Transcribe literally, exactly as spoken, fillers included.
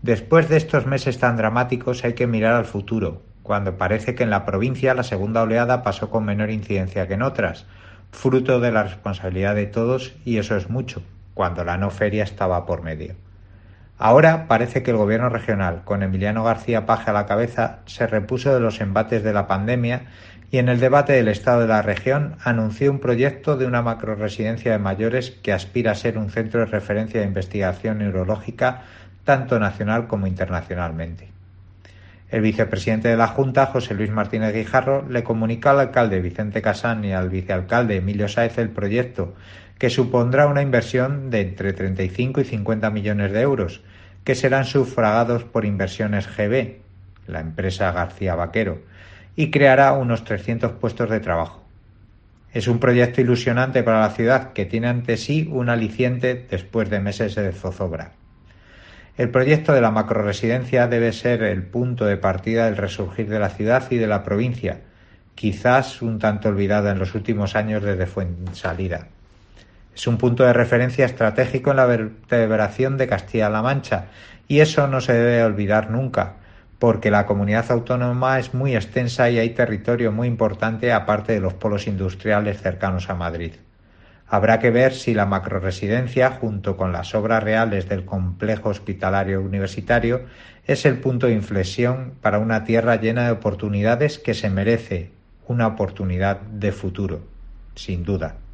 Después de estos meses tan dramáticos hay que mirar al futuro, cuando parece que en la provincia la segunda oleada pasó con menor incidencia que en otras, fruto de la responsabilidad de todos, y eso es mucho, cuando la no feria estaba por medio. Ahora parece que el gobierno regional, con Emiliano García Paje a la cabeza, se repuso de los embates de la pandemia y en el debate del estado de la región anunció un proyecto de una macroresidencia de mayores que aspira a ser un centro de referencia de investigación neurológica tanto nacional como internacionalmente. El vicepresidente de la Junta, José Luis Martínez Guijarro, le comunicó al alcalde Vicente Casán y al vicealcalde Emilio Sáez el proyecto, que supondrá una inversión de entre treinta y cinco y cincuenta millones de euros, que serán sufragados por Inversiones G B, la empresa García Vaquero, y creará unos trescientos puestos de trabajo. Es un proyecto ilusionante para la ciudad que tiene ante sí un aliciente después de meses de zozobra. El proyecto de la macroresidencia debe ser el punto de partida del resurgir de la ciudad y de la provincia, quizás un tanto olvidada en los últimos años desde Fuensalida. Es un punto de referencia estratégico en la vertebración de Castilla-La Mancha, y eso no se debe olvidar nunca, porque la comunidad autónoma es muy extensa y hay territorio muy importante aparte de los polos industriales cercanos a Madrid. Habrá que ver si la macroresidencia, junto con las obras reales del complejo hospitalario universitario, es el punto de inflexión para una tierra llena de oportunidades que se merece una oportunidad de futuro, sin duda.